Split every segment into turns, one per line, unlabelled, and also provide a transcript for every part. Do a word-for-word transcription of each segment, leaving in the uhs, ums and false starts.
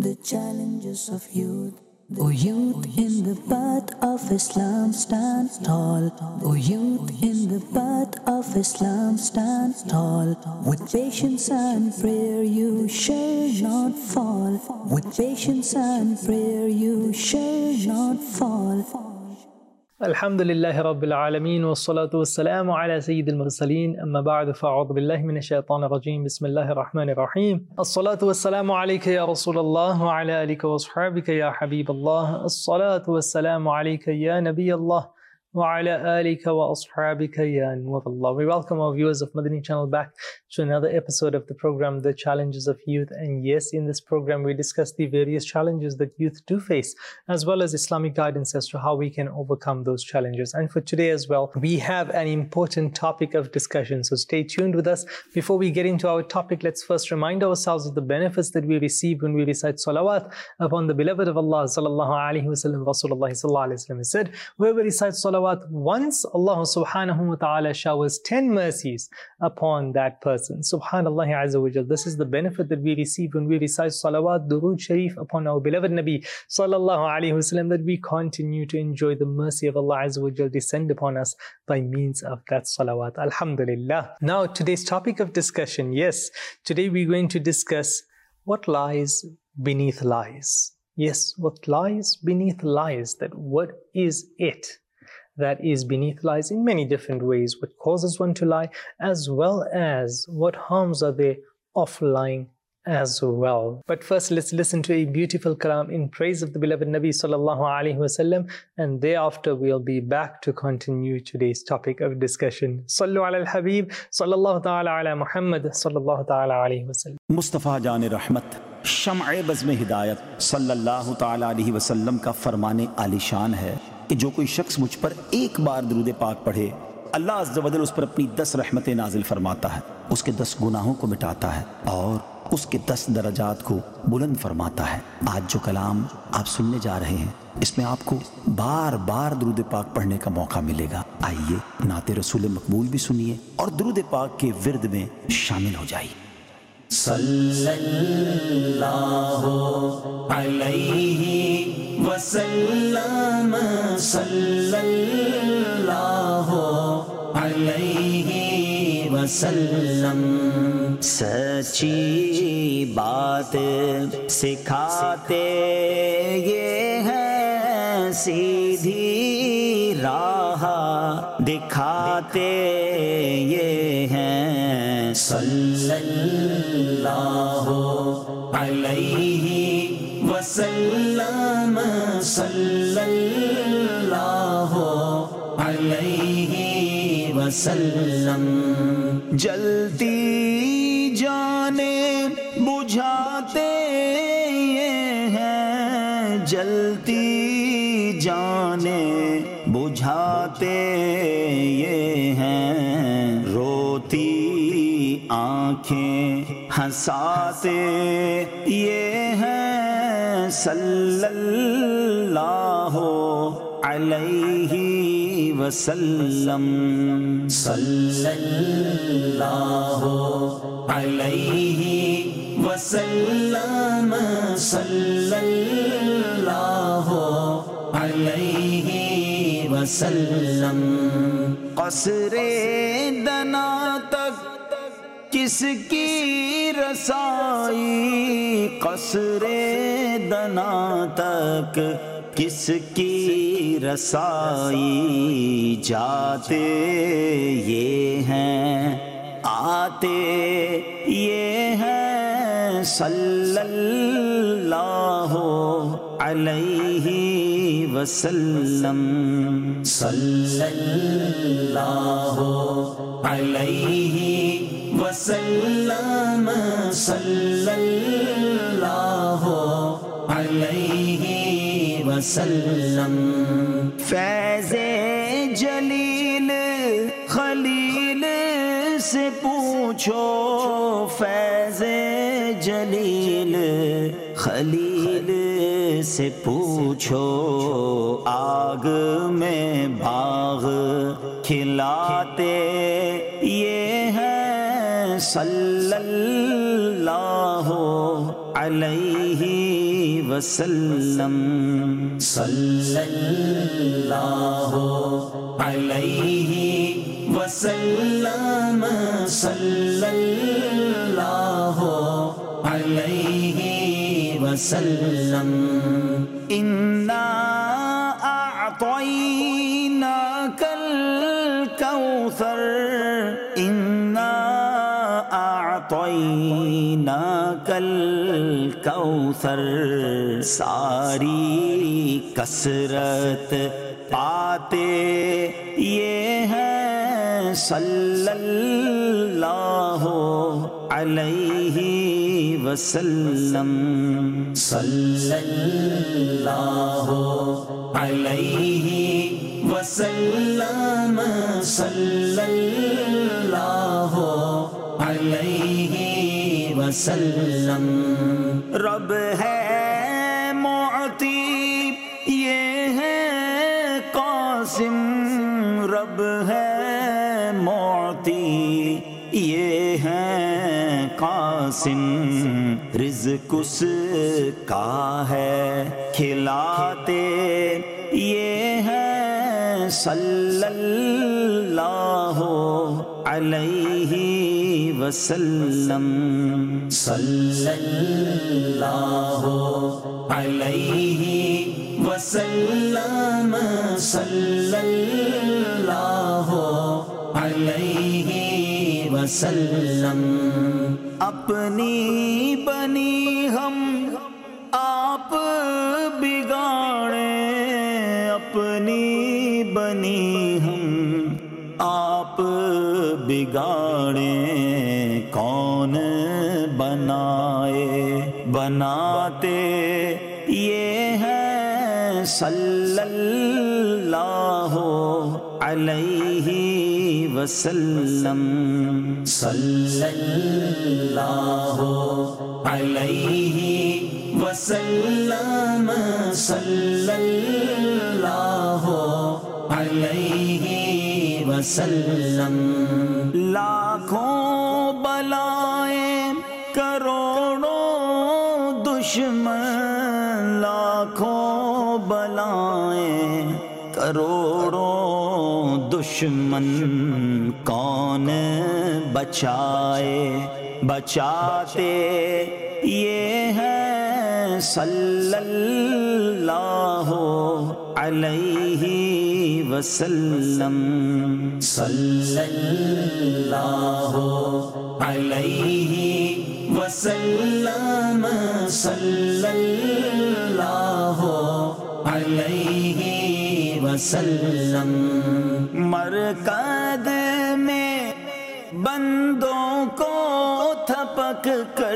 The challenges of youth. O youth, in the path of Islam stand tall. O youth, in the path of Islam stand tall. With patience and prayer you shall not fall. With patience and prayer you shall not fall.
الحمدللہ رب العالمین والصلاة والسلام على سید المرسلین اما بعد فاعوذ باللہ من الشیطان الرجیم بسم اللہ الرحمن الرحیم الصلاة والسلام علیک یا رسول اللہ وعلى آلک واصحابک یا حبیب اللہ الصلاة والسلام علیک یا نبی اللہ وعلى آلك وأصحابك يا نور Allah. We welcome our viewers of Madani channel back to another episode of the program, The Challenges of Youth. And yes, in this program we discuss the various challenges that youth do face, as well as Islamic guidance as to how we can overcome those challenges. And for today as well, we have an important topic of discussion, so stay tuned with us. Before we get into our topic, let's first remind ourselves of the benefits that we receive when we recite salawat upon the beloved of Allah sallallahu alaihi wasallam. Rasulullah sallallahu alaihi wasallam said, whoever recites salawat once, Allah subhanahu wa ta'ala showers ten mercies upon that person. Subhanallah azza wa jal. This is the benefit that we receive when we recite salawat, durood sharif upon our beloved Nabi sallallahu alayhi wasallam, that we continue to enjoy the mercy of Allah azza wa jal descend upon us by means of that salawat. Alhamdulillah. Now today's topic of discussion, yes, today we're going to discuss what lies beneath lies. Yes, what lies beneath lies, that what is it that is beneath lies in many different ways, what causes one to lie, as well as what harms are there of lying as well. But first, let's listen to a beautiful kalam in praise of the beloved Nabi sallallahu alaihi wasallam, and thereafter we'll be back to continue today's topic of discussion. Sallu ala al-Habib sallallahu ta'ala ala Muhammad sallallahu ta'ala alaihi wasallam.
مصطفیٰ جان رحمت شمع بزم ہدایت صلی اللہ تعالی علیہ وسلم کا فرمان عالی شان ہے کہ جو کوئی شخص مجھ پر ایک بار درود پاک پڑھے، اللہ عز و جل اس پر اپنی دس رحمتیں نازل فرماتا ہے، اس کے دس گناہوں کو مٹاتا ہے اور اس کے دس درجات کو بلند فرماتا ہے۔ آج جو کلام آپ سننے جا رہے ہیں اس میں آپ کو بار بار درود پاک پڑھنے کا موقع ملے گا۔ آئیے نعت رسول مقبول بھی سنیے اور درود پاک کے ورد میں شامل ہو جائیے۔
صلی اللہ علیہ وسلم صلی اللہ علیہ وسلم
سچی بات سکھاتے یہ ہیں، سیدھی راہ دکھاتے یہ ہیں،
صلی اللہ علیہ وسلم صلی اللہ علیہ وسلم
جلتی جانیں بجھاتے یہ ہیں، جلتی جانیں بجھاتے یہ ہیں، روتی آنکھیں ہنساتے یہ ہیں، صلی اللہ علیہ وسلم
صلی اللہ علیہ وسلم صلی اللہ علیہ وسلم
قصر دنا تک کس کی رسائی، قصر دنا تک کس کی رسائی، جاتے یہ ہیں آتے یہ ہیں، صلی اللہ علیہ وسلم
صلی اللہ علیہ وسلم صلی اللہ علیہ وسلم
فیض جلیل خلیل سے پوچھو، فیض جلیل خلیل سے پوچھو، آگ میں باغ کھلاتے یہ ہیں، صلی اللہ علیہ وسلم صلی اللہ علیہ وسلم صلی اللہ علیہ وسلم انا اعطیناک الکوثر انا اعطیناک الکوثر ساری کثرت پاتے یہ ہیں صلی اللہ علیہ وسلم صلی اللہ علیہ وسلم صلی اللہ علیہ وسلم رب ہے معطی یہ ہے قاسم رب ہے معطی یہ ہے قاسم رزق اس کا ہے کھلاتے یہ ہے صلی اللہ علیہ وسلم صلی اللہ علیہ وسلم صلی اللہ علیہ وسلم اپنی بنی ہم آپ بگاڑیں اپنی بنی ہم آپ بگاڑیں کون بنائے بناتے یہ ہیں صلی اللہ علیہ وسلم صلی اللہ علیہ وسلم صلی اللہ علیہ وسلم لاکھوں بلائیں کروڑوں دشمن لاکھوں بلائیں کروڑوں دشمن کون بچائے بچاتے یہ ہیں صلی اللہ علیہ وسلم صلی اللہ علیہ وسلم صلی اللہ علیہ وسلم مرکز میں بندوں کو تھپک کر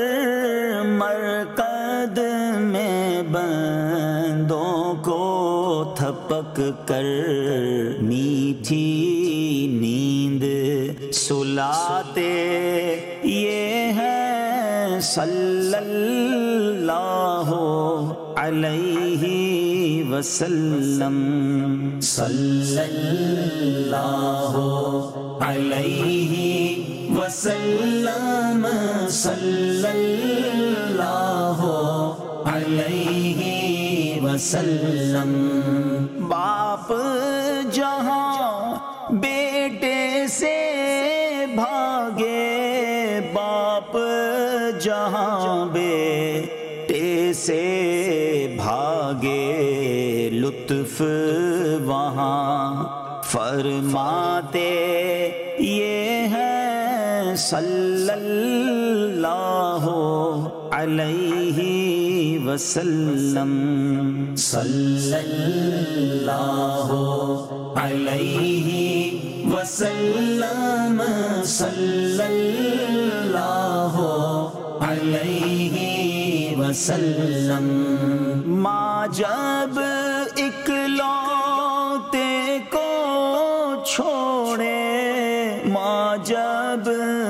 مرکز میں بندوں کو تھپک کر میٹھی نیند سلاتے یہ ہیں صلی اللہ علیہ وسلم صلی اللہ علیہ وسلم صلی اللہ علیہ وسلم باپ جہاں بیٹے سے بھاگے باپ جہاں بیٹے سے بھاگے لطف وہاں فرماتے یہ ہیں صلی اللہ علیہ وسلم صلی اللہ علیہ وسلم صلی اللہ علیہ وسلم ماں جب اکلوتے کو چھوڑے ماں جب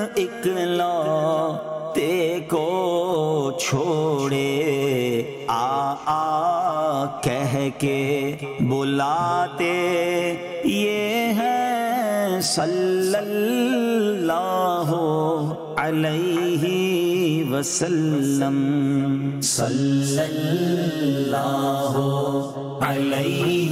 اکلوتے کو چھوڑے آ آ کہہ کے بلاتے یہ ہیں صلی اللہ علیہ وسلم صلی اللہ علیہ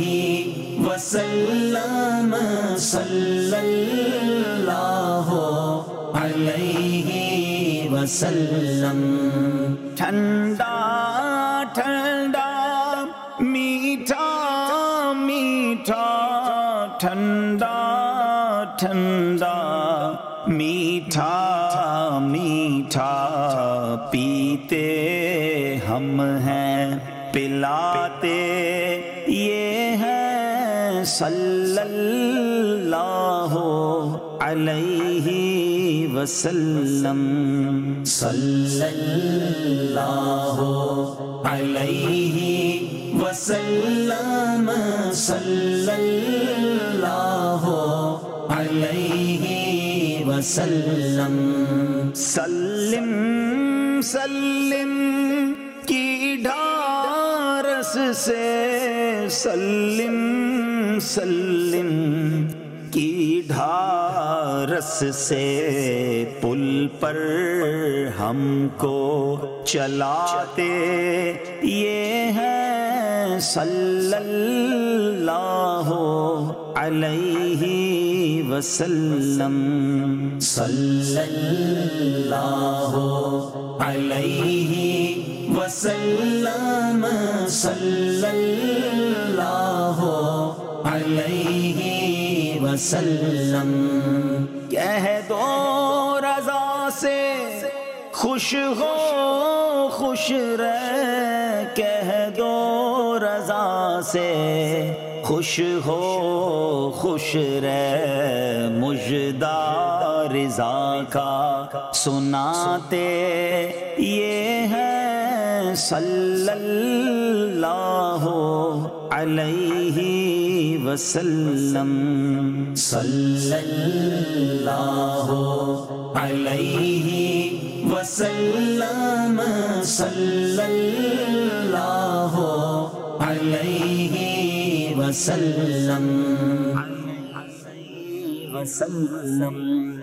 وسلم صلی اللہ علیہ وسلم ٹھنڈا ٹھنڈا میٹھا میٹھا ٹھنڈا ٹھنڈا میٹھا میٹھا پیتے ہم ہیں پلاتے یہ ہے صلی اللہ علیہ وسلم صلی اللہ علیہ وسلم صلی اللہ علیہ وسلم سلم سلم کی ڈھارس سے سلم سلم کی ڈھارس سے پل پر ہم کو چلاتے یہ ہے صلی اللہ علیہ وسلم صلی اللہ علیہ وسلم صلی اللہ علیہ وسلم کہہ دو رضا سے خوش ہو خوش رہ کہہ دو رضا سے خوش ہو خوش رہ مژدہ رضا کا سناتے یہ ہے صلی اللہ علیہ وسلم صلی اللہ علیہ وسلم صلی اللہ علیہ وسلم وسلم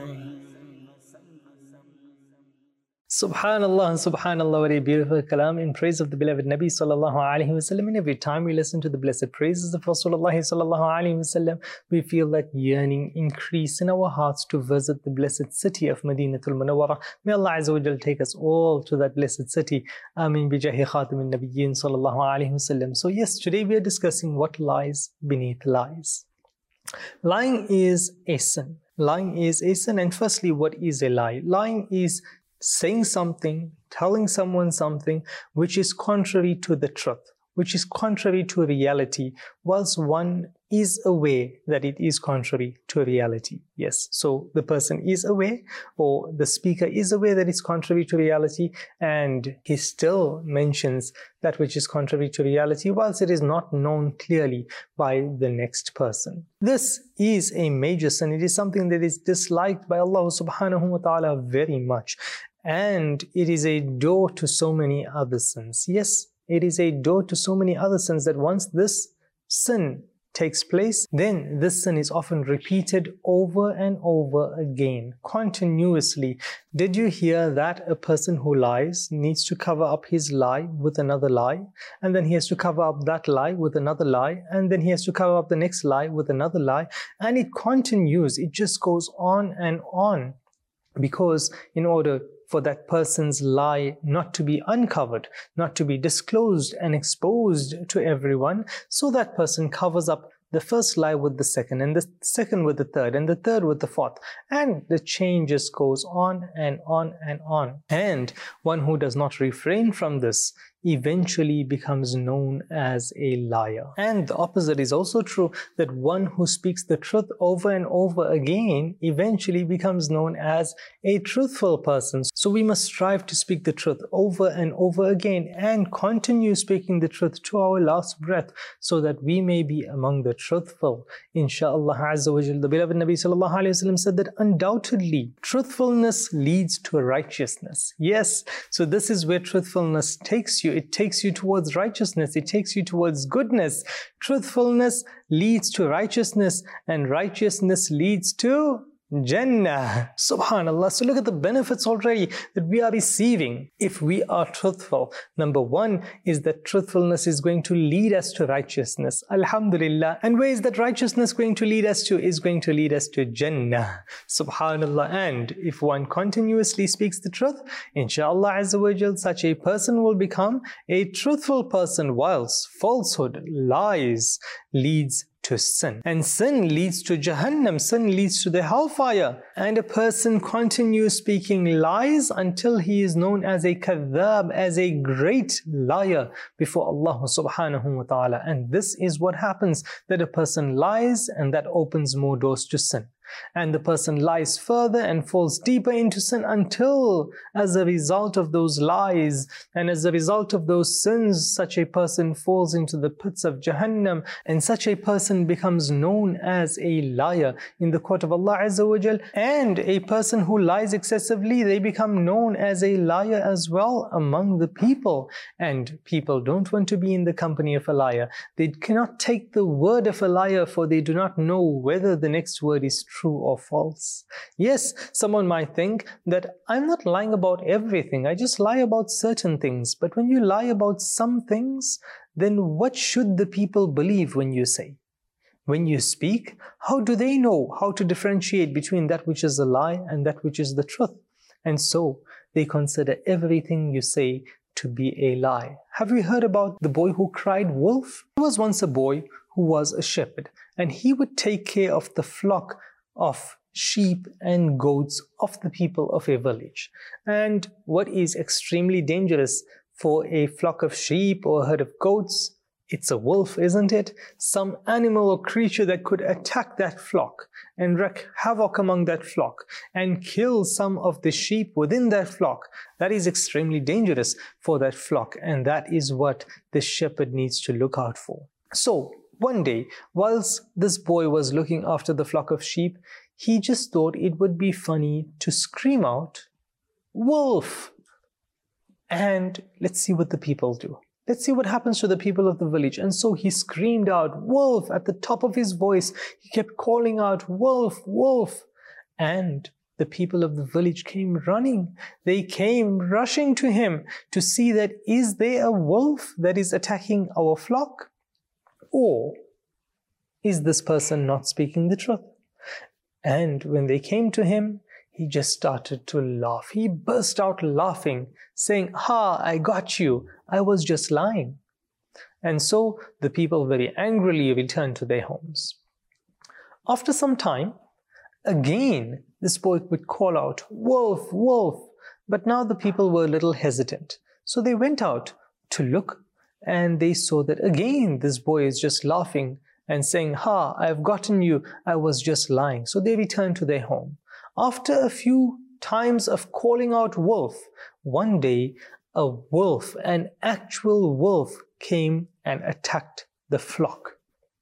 Subhanallah and Subhanallah, what a beautiful kalam in praise of the beloved Nabi sallallahu alaihi wasallam. And every time we listen to the blessed praises of Rasulullah sallallahu alaihi wasallam, we feel that yearning increase in our hearts to visit the blessed city of Madinatul Munawwara. May Allah Azza wa Jal take us all to that blessed city. Ameen bi jahi khatamin nabiyyin sallallahu alaihi wasallam. So yes, today we are discussing what lies beneath lies. Lying is a sin. Lying is a sin. And firstly, what is a lie? Lying is saying something, telling someone something which is contrary to the truth, which is contrary to reality, whilst one is aware that it is contrary to reality. Yes, so the person is aware, or the speaker is aware that it's contrary to reality, and he still mentions that which is contrary to reality, whilst it is not known clearly by the next person. This is a major sin. It is something that is disliked by Allah subhanahu wa ta'ala very much. And it is a door to so many other sins. Yes, it is a door to so many other sins that once this sin takes place, then this sin is often repeated over and over again, continuously. Did you hear that a person who lies needs to cover up his lie with another lie, and then he has to cover up that lie with another lie, and then he has to cover up the next lie with another lie, and it continues, it just goes on and on, because in order for that person's lie not to be uncovered, not to be disclosed and exposed to everyone, so that person covers up the first lie with the second, and the second with the third, and the third with the fourth, and the chain just goes on and on and on. And one who does not refrain from this eventually becomes known as a liar. And the opposite is also true, that one who speaks the truth over and over again eventually becomes known as a truthful person. So we must strive to speak the truth over and over again and continue speaking the truth to our last breath, so that we may be among the truthful. Insha'Allah Azza wa Jal. The beloved Nabi sallallahu alayhi wa sallam said that undoubtedly truthfulness leads to righteousness. Yes, so this is where truthfulness takes you. It takes you towards righteousness. It takes you towards goodness. Truthfulness leads to righteousness, and righteousness leads to Jannah. Subhanallah. So look at the benefits already that we are receiving if we are truthful. Number one is that truthfulness is going to lead us to righteousness. Alhamdulillah. And where is that righteousness going to lead us to? Is going to lead us to Jannah. Subhanallah. And if one continuously speaks the truth, inshallah Azza wa Jal, such a person will become a truthful person, whilst falsehood, lies, leads to sin. And sin leads to Jahannam. Sin leads to the hellfire. And a person continues speaking lies until he is known as a kadhab, as a great liar before Allah subhanahu wa ta'ala. And this is what happens, that a person lies and that opens more doors to sin. And the person lies further and falls deeper into sin until, as a result of those lies and as a result of those sins, such a person falls into the pits of Jahannam, and such a person becomes known as a liar in the court of Allah Azza wa Jal. And a person who lies excessively, they become known as a liar as well among the people. And people don't want to be in the company of a liar. They cannot take the word of a liar, for they do not know whether the next word is true True or false. Yes, someone might think that I'm not lying about everything, I just lie about certain things. But when you lie about some things, then what should the people believe when you say? When you speak, how do they know how to differentiate between that which is a lie and that which is the truth? And so they consider everything you say to be a lie. Have you heard about the boy who cried wolf? There was once a boy who was a shepherd, and he would take care of the flock of sheep and goats of the people of a village. And what is extremely dangerous for a flock of sheep or a herd of goats? It's a wolf, isn't it? Some animal or creature that could attack that flock and wreak havoc among that flock and kill some of the sheep within that flock. That is extremely dangerous for that flock, and that is what the shepherd needs to look out for. So one day, whilst this boy was looking after the flock of sheep, he just thought it would be funny to scream out, "Wolf!" And let's see what the people do. Let's see what happens to the people of the village. And so he screamed out, "Wolf!" at the top of his voice. He kept calling out, "Wolf! Wolf!" And the people of the village came running. They came rushing to him to see that is there a wolf that is attacking our flock? Or is this person not speaking the truth? And when they came to him, he just started to laugh. He burst out laughing, saying, "Ha, I got you. I was just lying." And so the people very angrily returned to their homes. After some time, again, this boy would call out, "Wolf, wolf." But now the people were a little hesitant. So they went out to look, and they saw that again this boy is just laughing and saying, "Ha, I've gotten you, I was just lying." So they returned to their home. After a few times of calling out wolf, one day a wolf, an actual wolf, came and attacked the flock.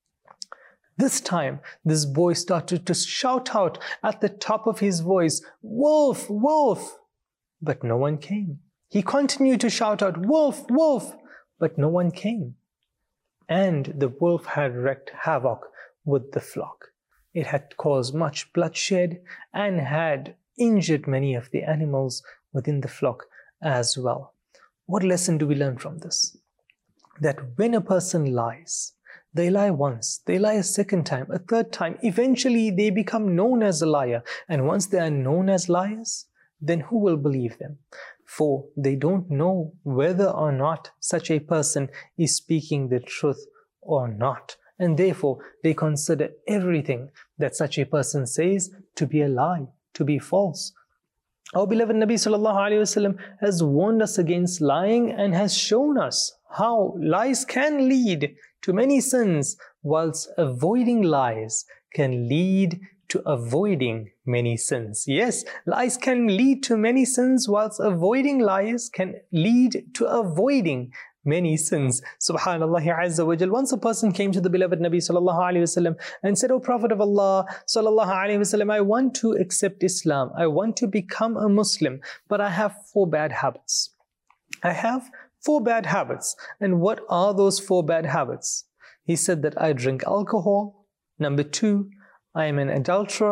This time, this boy started to shout out at the top of his voice, "Wolf, wolf!" But no one came. He continued to shout out, "Wolf, wolf!" But no one came. And the wolf had wreaked havoc with the flock. It had caused much bloodshed and had injured many of the animals within the flock as well. What lesson do we learn from this? That when a person lies, they lie once, they lie a second time, a third time, eventually they become known as a liar. And once they are known as liars, then who will believe them? For they don't know whether or not such a person is speaking the truth or not. And therefore, they consider everything that such a person says to be a lie, to be false. Our beloved Nabi sallallahu alaihi wasallam has warned us against lying and has shown us how lies can lead to many sins, whilst avoiding lies can lead to avoiding many sins. Yes, lies can lead to many sins, whilst avoiding lies can lead to avoiding many sins. Subhanallah Azza wa Jal. Once a person came to the beloved Nabi sallallahu alaihi wasallam and said, "O Prophet of Allah sallallahu alaihi wasallam, I want to accept Islam. I want to become a Muslim, but I have four bad habits. I have four bad habits. And what are those four bad habits?" He said that I drink alcohol. Number two, I am an adulterer.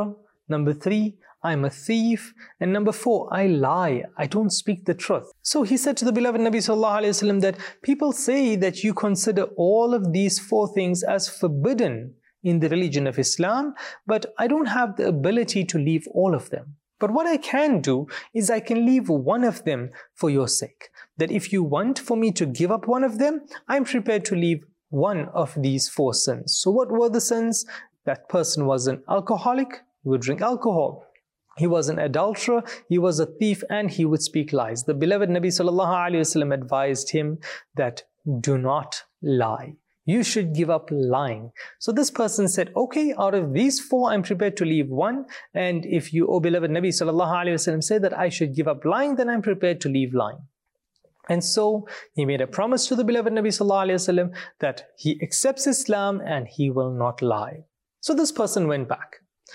Number three, I'm a thief. And number four, I lie. I don't speak the truth. So he said to the beloved Nabi sallallahu alaihi wasallam that people say that you consider all of these four things as forbidden in the religion of Islam, but I don't have the ability to leave all of them. But what I can do is I can leave one of them for your sake. That if you want for me to give up one of them, I'm prepared to leave one of these four sins. So what were the sins? That person was an alcoholic, he would drink alcohol. He was an adulterer, he was a thief, and he would speak lies. The beloved Nabi sallallahu alaihi wasallam advised him that do not lie. You should give up lying. So this person said, okay, out of these four, I'm prepared to leave one. And if you, O beloved Nabi sallallahu alaihi wasallam, say that I should give up lying, then I'm prepared to leave lying. And so he made a promise to the beloved Nabi sallallahu alaihi wasallam that he accepts Islam and he will not lie. So this person went back.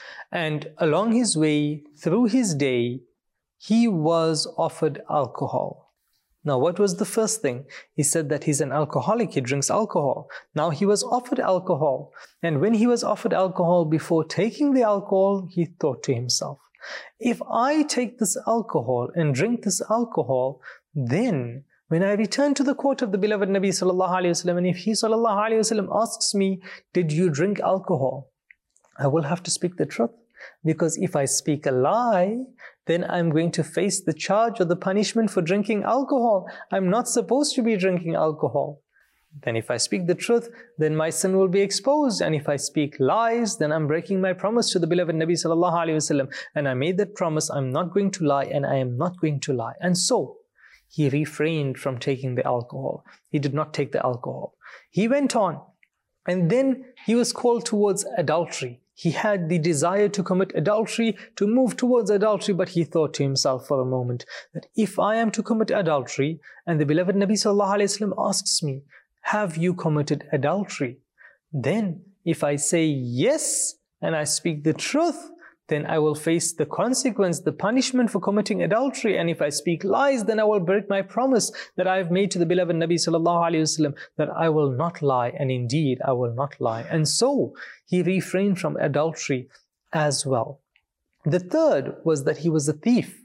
And along his way, through his day, he was offered alcohol. Now, what was the first thing? He said that he's an alcoholic, he drinks alcohol. Now, he was offered alcohol. And when he was offered alcohol, before taking the alcohol, he thought to himself, if I take this alcohol and drink this alcohol, then when I return to the court of the beloved Nabi sallallahu alaihi wasallam, and if he sallallahu alaihi wasallam asks me, did you drink alcohol? I will have to speak the truth. Because if I speak a lie, then I'm going to face the charge or the punishment for drinking alcohol. I'm not supposed to be drinking alcohol. Then if I speak the truth, then my sin will be exposed. And if I speak lies, then I'm breaking my promise to the beloved Nabi sallallahu alaihi wasallam. And I made that promise, I'm not going to lie and I am not going to lie. And so, he refrained from taking the alcohol. He did not take the alcohol. He went on. And then he was called towards adultery. He had the desire to commit adultery, to move towards adultery, but he thought to himself for a moment that if I am to commit adultery, and the beloved Nabi sallallahu alaihi wasallam asks me, have you committed adultery? Then if I say yes, and I speak the truth, then I will face the consequence, the punishment for committing adultery. And if I speak lies, then I will break my promise that I have made to the beloved Nabi sallallahu alaihi wasallam that I will not lie, and indeed I will not lie. And so he refrained from adultery as well. The third was that he was a thief.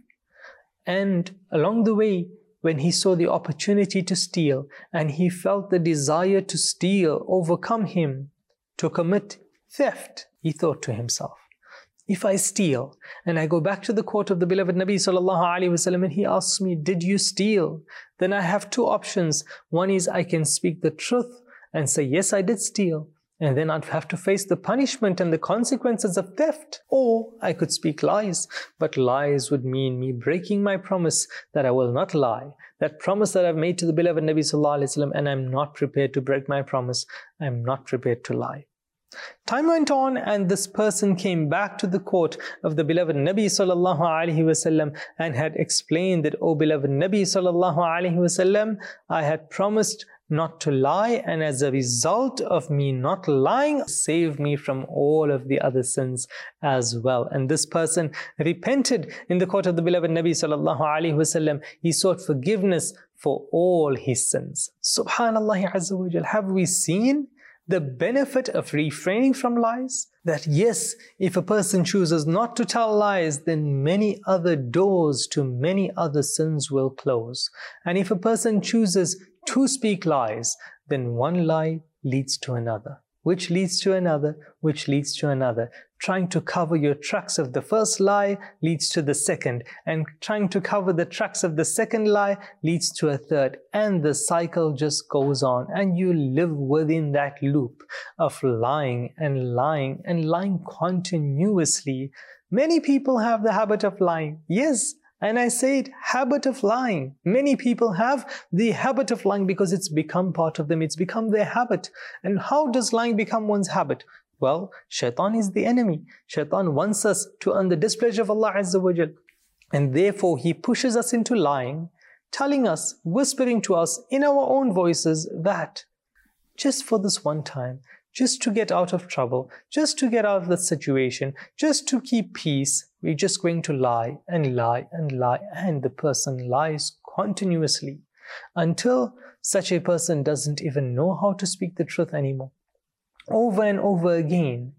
And along the way, when he saw the opportunity to steal, and he felt the desire to steal overcome him to commit theft, he thought to himself, if I steal and I go back to the court of the beloved Nabi sallallahu alaihi wasallam and he asks me, did you steal? Then I have two options. One is I can speak the truth and say, yes, I did steal. And then I'd have to face the punishment and the consequences of theft. Or I could speak lies. But lies would mean me breaking my promise that I will not lie. That promise that I've made to the beloved Nabi sallallahu alaihi wasallam, and I'm not prepared to break my promise. I'm not prepared to lie. Time went on and this person came back to the court of the beloved Nabi sallallahu alaihi wasallam and had explained that, O beloved Nabi sallallahu alaihi wasallam, I had promised not to lie, and as a result of me not lying, save me from all of the other sins as well. And this person repented in the court of the beloved Nabi sallallahu alaihi wasallam. He sought forgiveness for all his sins. Subhanallah Azza wa Jal. Have we seen the benefit of refraining from lies? That yes, if a person chooses not to tell lies, then many other doors to many other sins will close. And if a person chooses to speak lies, then one lie leads to another, which leads to another, which leads to another. Trying to cover your tracks of the first lie leads to the second, and trying to cover the tracks of the second lie leads to a third, and the cycle just goes on, and you live within that loop of lying and lying and lying continuously. Many people have the habit of lying. Yes, and I say it, habit of lying. Many people have the habit of lying because it's become part of them. It's become their habit. And how does lying become one's habit? Well, shaitan is the enemy. Shaitan wants us to earn the displeasure of Allah Azza wa Jal. And therefore, he pushes us into lying, telling us, whispering to us in our own voices that just for this one time, just to get out of trouble, just to get out of the situation, just to keep peace, we're just going to lie and lie and lie. And the person lies continuously until such a person doesn't even know how to speak the truth anymore. Over and over again,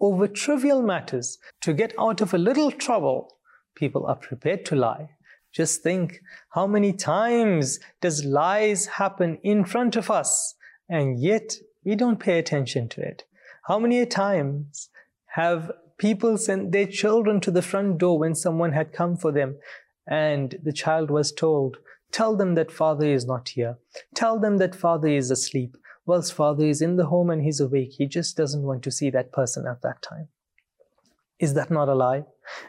over trivial matters, to get out of a little trouble, people are prepared to lie. Just think, how many times does lies happen in front of us, and yet we don't pay attention to it? How many times have people sent their children to the front door when someone had come for them, and the child was told, tell them that father is not here. Tell them that father is asleep. Whilst father is in the home and he's awake, he just doesn't want to see that person at that time. Is that not a lie?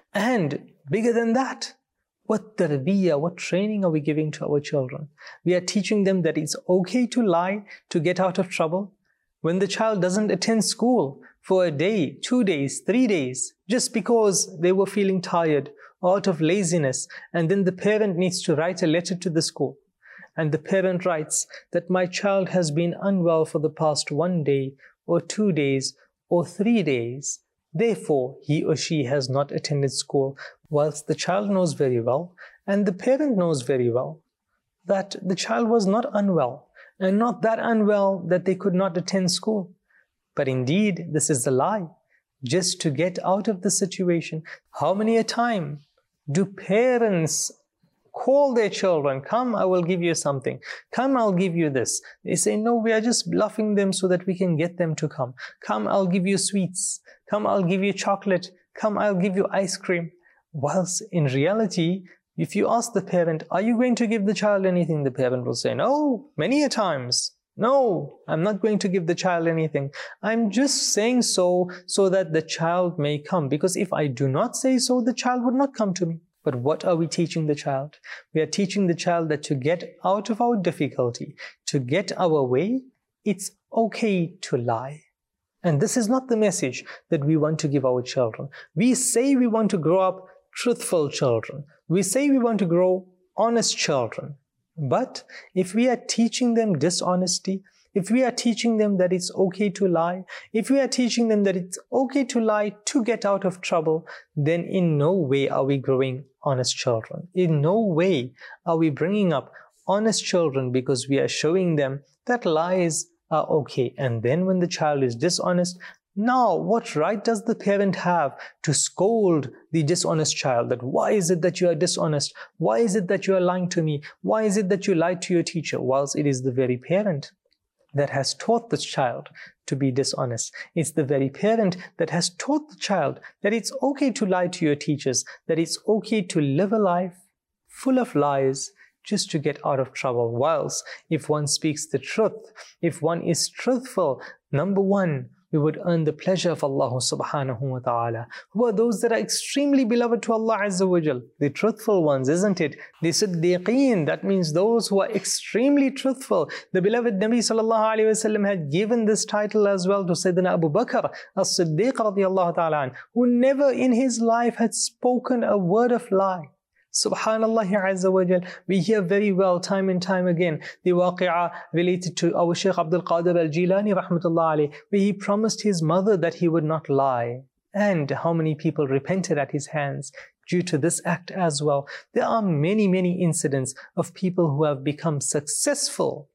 And bigger than that, what tarbiyah, what training are we giving to our children? We are teaching them that it's okay to lie to get out of trouble. When the child doesn't attend school for a day, two days, three days, just because they were feeling tired or out of laziness, and then the parent needs to write a letter to the school, and the parent writes that my child has been unwell for the past one day or two days or three days, therefore he or she has not attended school, whilst the child knows very well and the parent knows very well that the child was not unwell, and not that unwell that they could not attend school. But indeed, this is a lie, just to get out of the situation. How many a time do parents call their children, come, I will give you something. Come, I'll give you this. They say, no, we are just bluffing them so that we can get them to come. Come, I'll give you sweets. Come, I'll give you chocolate. Come, I'll give you ice cream. Whilst in reality, if you ask the parent, are you going to give the child anything? The parent will say, no, many a times. No, I'm not going to give the child anything. I'm just saying so, so that the child may come. Because if I do not say so, the child would not come to me. But what are we teaching the child? We are teaching the child that to get out of our difficulty, to get our way, it's okay to lie. And this is not the message that we want to give our children. We say we want to grow up truthful children. We say we want to grow honest children. But if we are teaching them dishonesty, if we are teaching them that it's okay to lie, if we are teaching them that it's okay to lie to get out of trouble, then in no way are we growing honest children. In no way are we bringing up honest children, because we are showing them that lies are okay. And then when the child is dishonest, now what right does the parent have to scold the dishonest child? That why is it that you are dishonest? Why is it that you are lying to me? Why is it that you lied to your teacher? Whilst it is the very parent that has taught this child to be dishonest. It's the very parent that has taught the child that it's okay to lie to your teachers, that it's okay to live a life full of lies just to get out of trouble. Whilst if one speaks the truth, if one is truthful, number one, we would earn the pleasure of Allah subhanahu wa ta'ala. Who are those that are extremely beloved to Allah Azza wa Jal? The truthful ones, isn't it? The Siddiqeen, that means those who are extremely truthful. The beloved Nabi sallallahu alayhi wa sallam had given this title as well to Sayyidina Abu Bakr as-Siddiq radiyallahu ta'ala an, who never in his life had spoken a word of lie. Subhanallah Azza wa Jal. We hear very well time and time again the waqi'ah related to our Shaykh Abdul Qadir al-Jilani rahmatullah alayh, where he promised his mother that he would not lie. And how many people repented at his hands due to this act as well. There are many, many incidents of people who have become successful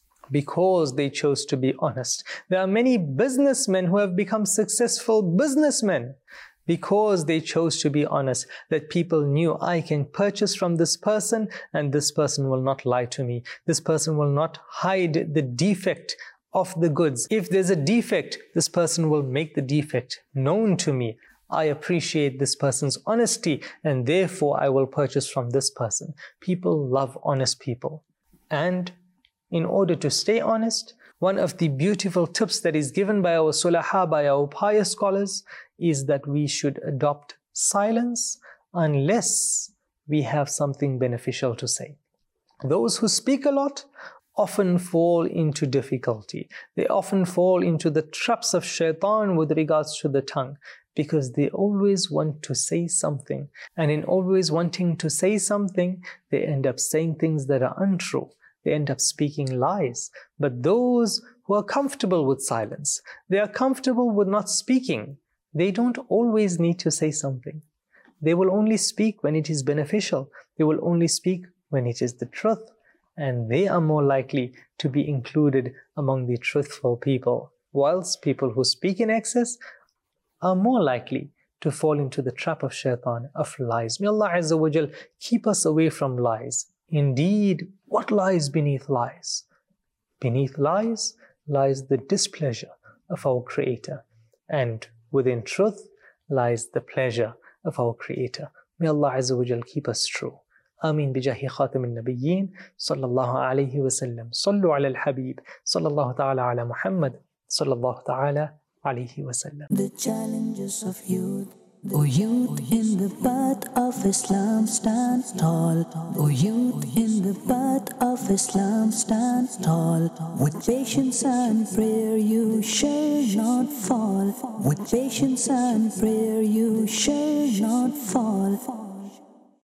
because they chose to be honest. There are many businessmen who have become successful businessmen because they chose to be honest, that people knew I can purchase from this person and this person will not lie to me. This person will not hide the defect of the goods. If there's a defect, this person will make the defect known to me. I appreciate this person's honesty and therefore I will purchase from this person. People love honest people. And in order to stay honest, one of the beautiful tips that is given by our sulaha, by our pious scholars, is that we should adopt silence unless we have something beneficial to say. Those who speak a lot often fall into difficulty. They often fall into the traps of shaitan with regards to the tongue, because they always want to say something. And in always wanting to say something, they end up saying things that are untrue. They end up speaking lies. But those who are comfortable with silence, they are comfortable with not speaking, they don't always need to say something. They will only speak when it is beneficial. They will only speak when it is the truth. And they are more likely to be included among the truthful people. Whilst people who speak in excess are more likely to fall into the trap of shaitan, of lies. May Allah Azza wa Jal keep us away from lies. Indeed, what lies beneath lies? Beneath lies lies the displeasure of our Creator, and within truth lies the pleasure of our Creator. May Allah Azza wa Jal keep us true. Ameen bijahi khatam al-nabiyyin sallallahu alayhi wa sallam. Sallu ala al-habib sallallahu ta'ala ala Muhammad sallallahu ta'ala alayhi wa sallam.
The challenges of youth. O youth in the path of Islam, stand tall. O youth in the path of Islam, stand tall. With patience and prayer you shall not fall. With patience and prayer you shall not fall.